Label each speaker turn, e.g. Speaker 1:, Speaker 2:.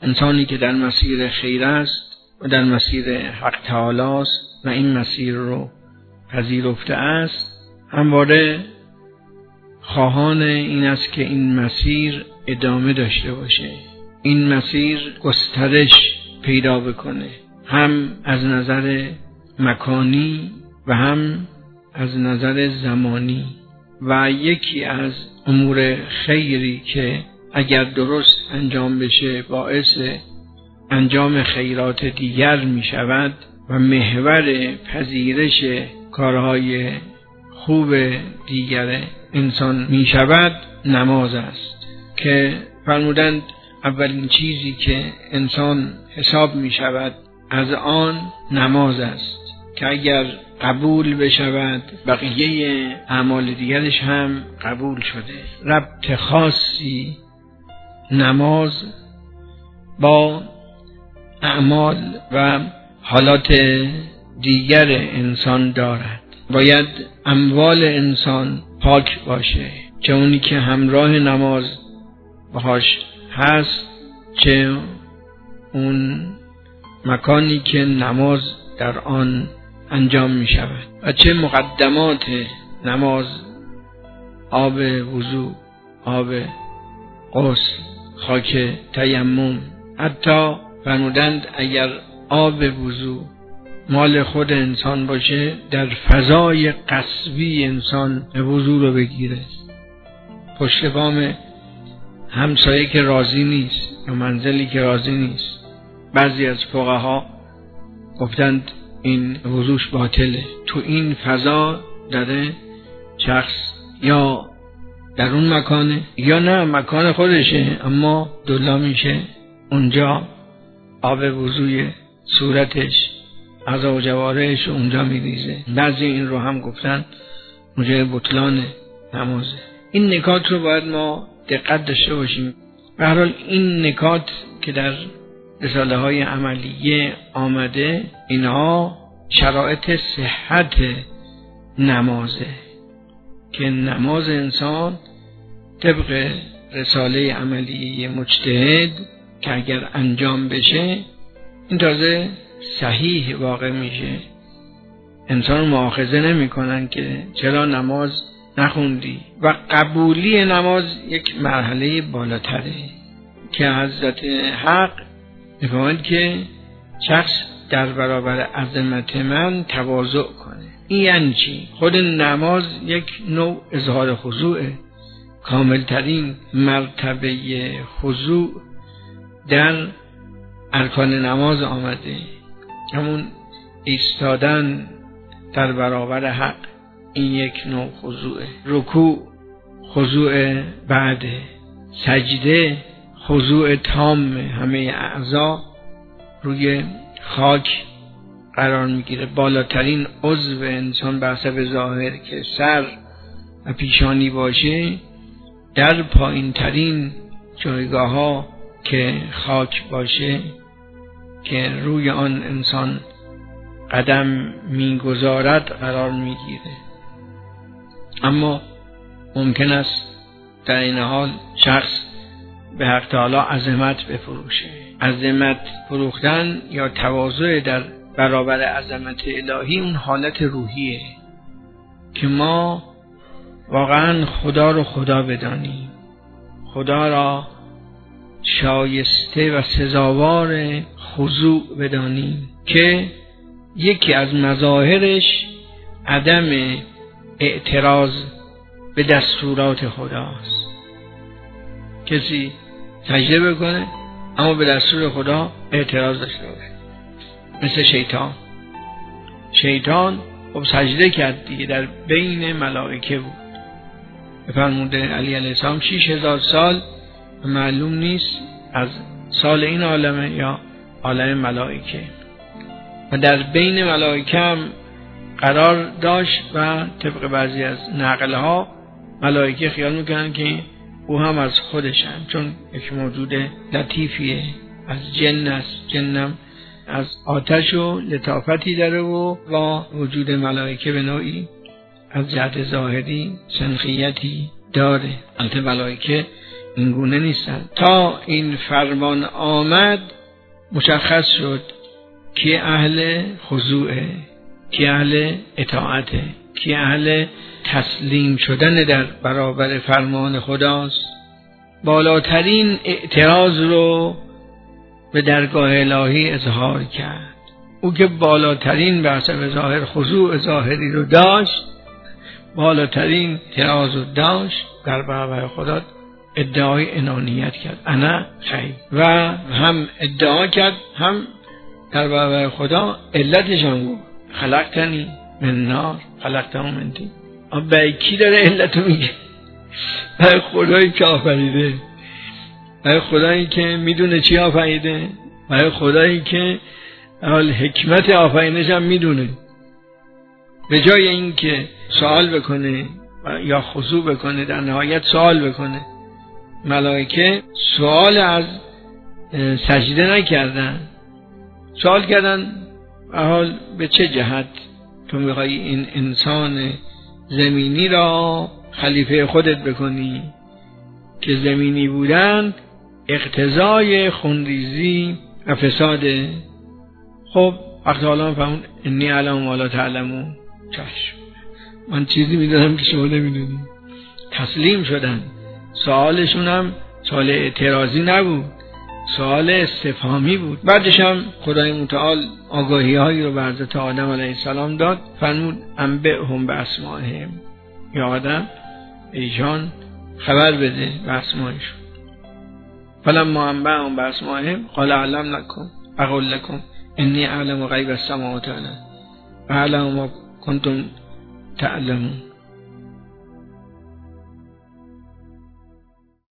Speaker 1: انسانی که در مسیر خیر است و در مسیر حق تعالی است و این مسیر رو پذیرفته است، همواره خواهان این است که این مسیر ادامه داشته باشه، این مسیر گسترش پیدا بکنه، هم از نظر مکانی و هم از نظر زمانی. و یکی از امور خیری که اگر درست انجام بشه باعث انجام خیرات دیگر می شود و محور پذیرش کارهای خوب دیگر انسان می شود، نماز است که فرمودند اولین چیزی که انسان حساب می شود از آن نماز است که اگر قبول بشود بقیه اعمال دیگرش هم قبول شده. ربط خاصی نماز با اعمال و حالات دیگر انسان دارد. باید اموال انسان پاک باشه، چه اونی که همراه نماز باهاش هست، چه اون مکانی که نماز در آن انجام می شود و چه مقدمات نماز، آب وضو، آب غسل، خاک تیمم. حتی فرمودند اگر آب وضو مال خود انسان باشه، در فضای قصبی انسان وضو رو بگیره، پشت بام همسایه که راضی نیست یا منزلی که راضی نیست، بعضی از فقها گفتند این وضوش باطله. تو این فضا داره شخص یا در اون مکانه یا نه مکان خودشه، اما دلا میشه اونجا آب وضوی صورتش، اعضا و جوارحش اونجا میریزه. بعضی این رو هم گفتن موجب بطلان نمازه. این نکات رو باید ما دقت داشته باشیم. به هر حال این نکات که در رساله های عملیه آمده، اینها شرایط صحت نمازه که نماز انسان طبق رساله عملیه مجتهد که اگر انجام بشه این تازه صحیح واقع میشه. انسان مؤاخذه نمی کنن که چرا نماز نخوندی، و قبولی نماز یک مرحله بالاتره که حضرت حق میفهمند که شخص در برابر عظمت من تواضع کنه. این یعنی چی؟ خود نماز یک نوع اظهار خضوعه، کاملترین مرتبه خضوع در ارکان نماز آمده، همون ایستادن در برابر حق، این یک نوع خضوعه. رکوع خضوع بعده، سجده خضوع تام، همه اعضا روی خاک قرار میگیره. بالاترین عضو انسان بر حسب ظاهر که سر و پیشانی باشه، در پایین ترین جایگاه ها که خاک باشه که روی آن انسان قدم میگذارد قرار میگیره. اما ممکن است در این حال شخص به حق تعالی عظمت بفروشه. عظمت فروختن یا تواضع در برابر عظمت الهی اون حالت روحیه که ما واقعا خدا رو خدا بدانیم، خدا را شایسته و سزاوار خضوع بدانیم که یکی از مظاهرش عدم اعتراض به دستورات خداست. کسی سجده بکنه اما به دستور خدا اعتراض داشته باشه، مثل شیطان خب سجده کرد دیگه، در بین ملائکه بود. بفرموده علی علیه السلام 6000 سال معلوم نیست از سال این عالمه یا عالم ملائکه، و در بین ملائکه هم قرار داشت و طبق بعضی از نقلها ملائکه خیال میکنن که او هم از خودشن، چون یک موجود لطیفیه، از جن است، جنم از آتش و لطافتی داره و با وجود ملائکه به نوعی از جهت ظاهری سنخیتی داره. البته ملائکه این گونه نیستند. تا این فرمان آمد مشخص شد که اهل خضوعه، که اهل اطاعته، که اهل تسلیم شدن در برابر فرمان خداست. بالاترین اعتراض رو به درگاه الهی اظهار کرد. او که بالاترین به حسب ظاهر خضوع ظاهری رو داشت، بالاترین اعتراض رو داشت، در برابر خدا ادعای انانیت کرد، انا خیر، و هم ادعا کرد هم در برابر خدا علتش هم گفت خلقتنی من نار خلقته من طین. برای کی داره علتو میگه؟ برای خدایی که آفریده، برای خدایی که میدونه چی آفریده، برای خدایی که حال حکمت آفرینش هم میدونه. به جای اینکه سوال بکنه یا خضوع بکنه، در نهایت سوال بکنه. ملائکه سوال از سجده نکردن، سوال کردن حال به چه جهت تو میخوای این انسان زمینی را خلیفه خودت بکنی که زمینی بودن اقتضای خونریزی و فساده. خب وقتی حالا فهمون انی اعلم ما لا تعلمون، چشم من چیزی میدونم که شما نمیدونی. تسلیم شدن. سوالشون هم سوال اعتراضی نبود، سوال استفهامی بود. بعدش هم خدای متعال آگاهی هایی رو به حضرت آدم علیه السلام داد، فرمود انبئهم باسمائهم، یا آدم ایشان خبر بده به اسمائشون. فلما انبأهم باسمائهم قال اعلم لكم اقول لكم انی اعلم غیب السماوات والارض و اعلم ما کنتم تعلمون.